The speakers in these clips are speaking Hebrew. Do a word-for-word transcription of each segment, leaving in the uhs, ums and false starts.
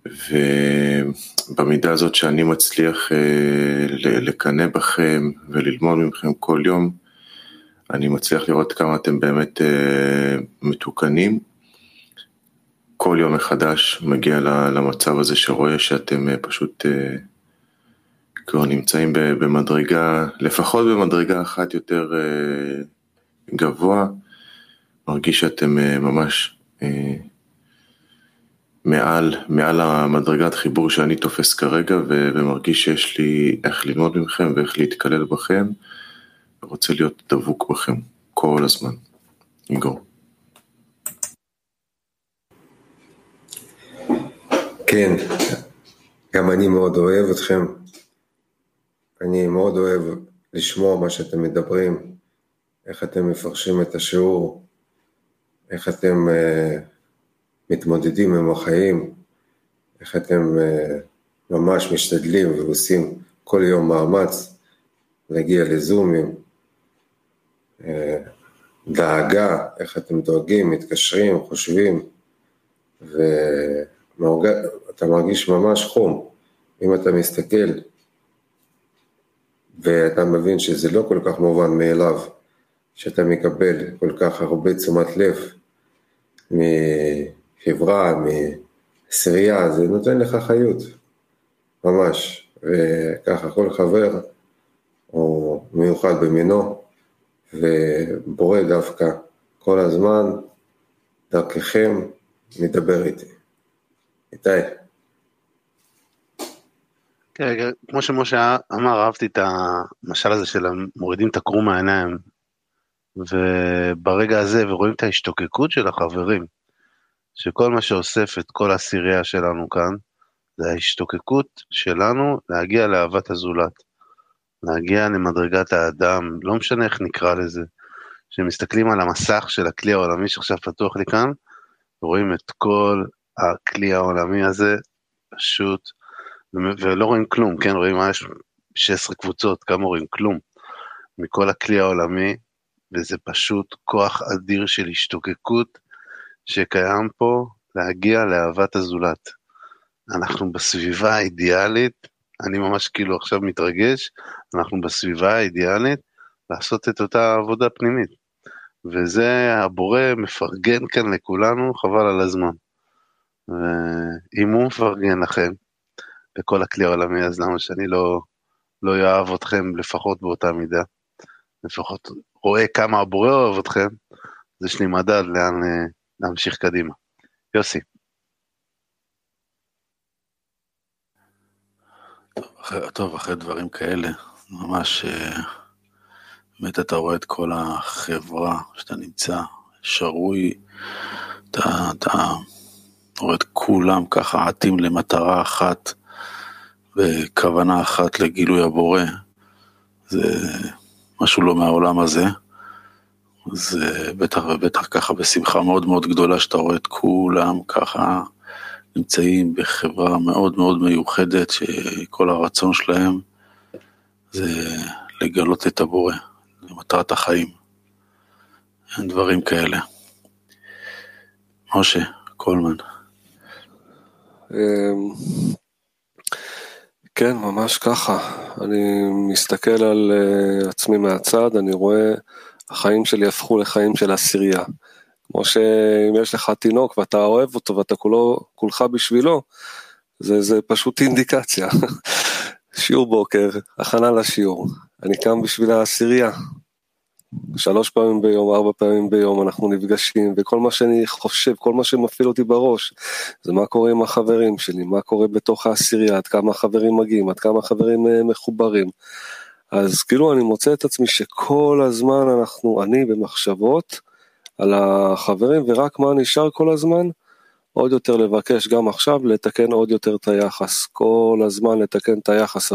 ובמידה הזאת שאני מצליח לקנא בכם וללמוד מכם כל יום, אני מצליח לראות כמה אתם באמת מתוקנים. כל יום מחדש מגיע למצב הזה שרואה שאתם פשוט כבר נמצאים במדרגה, לפחות במדרגה אחת יותר גבוה, מרגיש שאתם ממש מעל, מעל המדרגת חיבור שאני תופס כרגע, ומרגיש שיש לי איך ללמוד מכם ואיך להתקלל בכם, ורוצה להיות דבוק בכם כל הזמן. איגור. כן, גם אני מאוד אוהב אתכם. אני מאוד אוהב לשמוע מה שאתם מדברים, איך אתם מפרשים את השיעור, איך אתם uh, מתמודדים עם החיים, איך אתם uh, ממש משתדלים ועושים כל יום מאמץ להגיע לזומים, uh, דאגה, איך אתם דואגים, מתקשרים, חושבים, ואתה מרגיש ממש חום. אם אתה מסתכל ואתה מבין שזה לא כל כך מובן מאליו, שאתה מקבל כל כך הרבה תשומת לב מחברה, מעשירייה, זה נותן לך חיות, ממש. וככה כל חבר הוא מיוחד במינו, ובורא דווקא כל הזמן דרככם מדבר איתי. איתי. כן, כמו שמשה אמר, אהבתי את המשל הזה של מורידים את הקרום מהעיניים, וברגע הזה ורואים את ההשתוקקות של החברים, שכל מה שאוסף את כל העשירייה שלנו כאן, זה ההשתוקקות שלנו להגיע לאהבת הזולת, להגיע למדרגת האדם, לא משנה איך נקרא לזה, שמסתכלים על המסך של הכלי העולמי שעכשיו פתוח לי כאן, ורואים את כל הכלי העולמי הזה, פשוט, ולא רואים כלום, כן, רואים מה יש שש עשרה קבוצות, כמה רואים כלום, מכל הכלי העולמי, וזה פשוט כוח אדיר של השתוקקות, שקיים פה להגיע לאהבת הזולת. אנחנו בסביבה האידיאלית, אני ממש כאילו עכשיו מתרגש, אנחנו בסביבה האידיאלית, לעשות את אותה עבודה פנימית, וזה הבורא מפרגן כאן לכולנו, חבל על הזמן, ואם הוא מפרגן לכם, בכל הכלי העולמי, אז למה שאני לא, לא יאהב אתכם לפחות באותה מידה, לפחות רואה כמה הבורא אוהב אתכם, זה שלי מדד לאן להמשיך קדימה. יוסי. טוב, אחרי, טוב, אחרי דברים כאלה, ממש, באמת אתה רואה את כל החברה שאתה נמצא, שרוי, אתה, אתה רואה את כולם ככה עטים למטרה אחת, וכוונה אחת לגילוי הבורא, זה משהו לא מהעולם הזה, זה בטח ובטח ככה בשמחה מאוד מאוד גדולה, שאתה רואה את כולם ככה נמצאים בחברה מאוד מאוד מיוחדת, שכל הרצון שלהם זה לגלות את הבורא, למטרת החיים, אין דברים כאלה. משה, קולמן. כן, ממש ככה. אני מסתכל על uh, עצמי מהצד, אני רואה החיים שלי הפכו לחיים של עשירייה. כמו שאם יש לך תינוק ואתה אוהב אותו ואתה כולו, כולך בשבילו, זה, זה פשוט אינדיקציה. שיעור בוקר, הכנה לשיעור. אני קם בשביל העשירייה. שלוש פעמים ביום, ארבע פעמים ביום אנחנו נפגשים, וכל מה שאני חושב, כל מה שמפעיל אותי בראש, זה מה קורה עם החברים שלי, מה קורה בתוך העשירייה, עד כמה החברים מגיעים, עד כמה החברים מחוברים. אז כאילו אני מוצא את עצמי שכל הזמן אנחנו, אני במחשבות על החברים, ורק מה נשאר כל הזמן? עוד יותר לבקש גם עכשיו, לתקן עוד יותר את היחס, כל הזמן לתקן את היחס.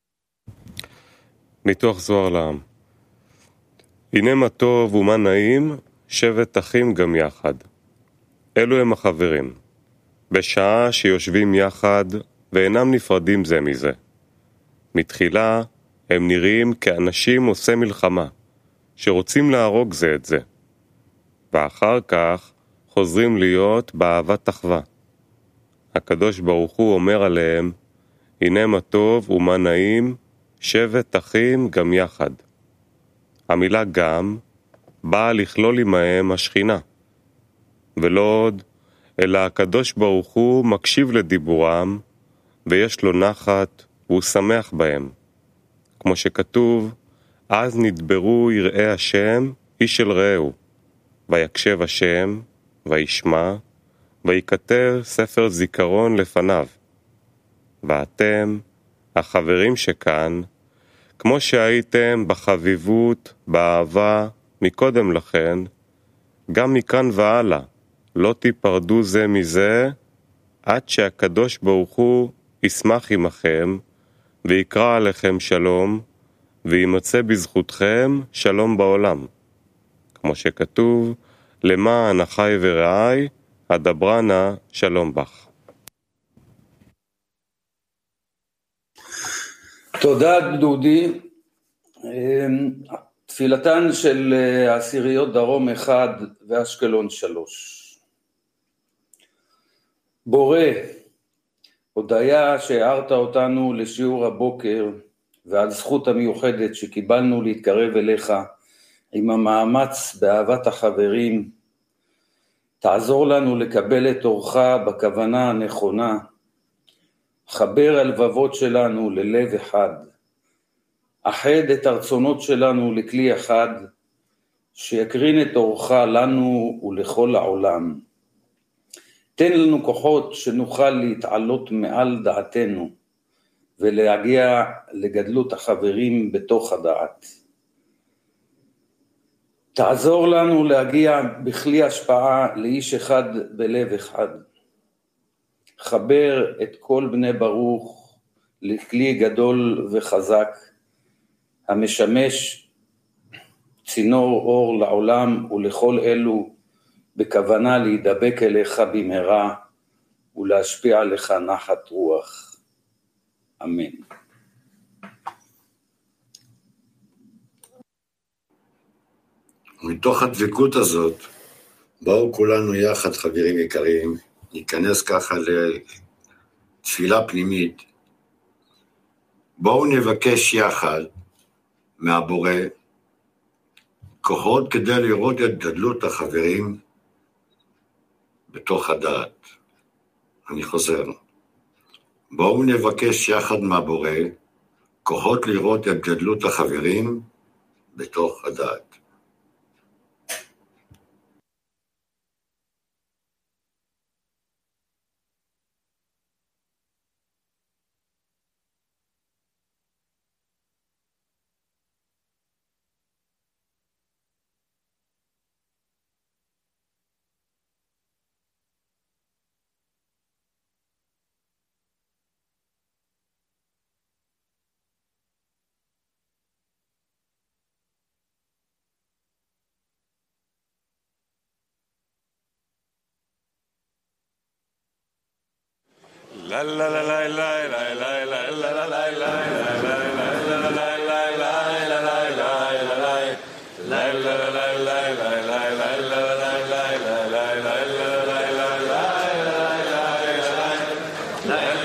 מתוך זוהר לעם. הנה מה טוב ומה נעים, שבט אחים גם יחד. אלו הם החברים, בשעה שיושבים יחד ואינם נפרדים זה מזה. מתחילה הם נראים כאנשים עושה מלחמה, שרוצים להרוג זה את זה. ואחר כך חוזרים להיות באהבת תחווה. הקדוש ברוך הוא אומר עליהם, הנה מה טוב ומה נעים, שבט אחים גם יחד. המילה גם באה לכלול עמהם השכינה. ולא עוד, אלא הקדוש ברוך הוא מקשיב לדיבורם, ויש לו נחת והוא שמח בהם. כמו שכתוב, אז נדברו יראי השם איש אל רעהו, ויקשב השם, וישמע, ויקטר ספר זיכרון לפניו. ואתם, החברים שכאן, כמו שהייתם בחביבות, באהבה, מקודם לכן, גם מכאן והלאה, לא תיפרדו זה מזה, עד שהקדוש ברוך הוא ישמח עמכם, ויקרא עליכם שלום, וימצא בזכותכם שלום בעולם. כמו שכתוב, למען אחי ורעי, הדברנה שלום בך. תודה דודי. תפילתן של עשיריות דרום אחד ואשקלון שלוש. בורא, הודיה שהערת אותנו לשיעור הבוקר ועל זכות המיוחדת שקיבלנו להתקרב אליך עם המאמץ באהבת החברים, תעזור לנו לקבל את אורך בכוונה הנכונה, חבר הלבבות שלנו ללב אחד, אחד את הרצונות שלנו לכלי אחד, שיקרין את אורך לנו ולכל העולם. תן לנו כוחות שנוכל להתעלות מעל דעתנו, ולהגיע לגדלות החברים בתוך הדעת. תעזור לנו להגיע בכלי השפעה לאיש אחד בלב אחד. חבר את כל בני ברוך לכלי גדול וחזק, המשמש צינור אור לעולם ולכל אלו, בכוונה להידבק אליך במהרה ולהשפיע עליך נחת רוח. אמן. מתוך הדבקות הזאת, בואו כולנו יחד, חברים יקרים, ניכנס ככה לתפילה פנימית. בואו נבקש יחד מהבורא כוחות כדי לראות את גדלות החברים בתוך הדעת. אני חוזר. בואו נבקש יחד מהבורא כוחות לראות את גדלות החברים בתוך הדעת. La la la la la la la la la la la la la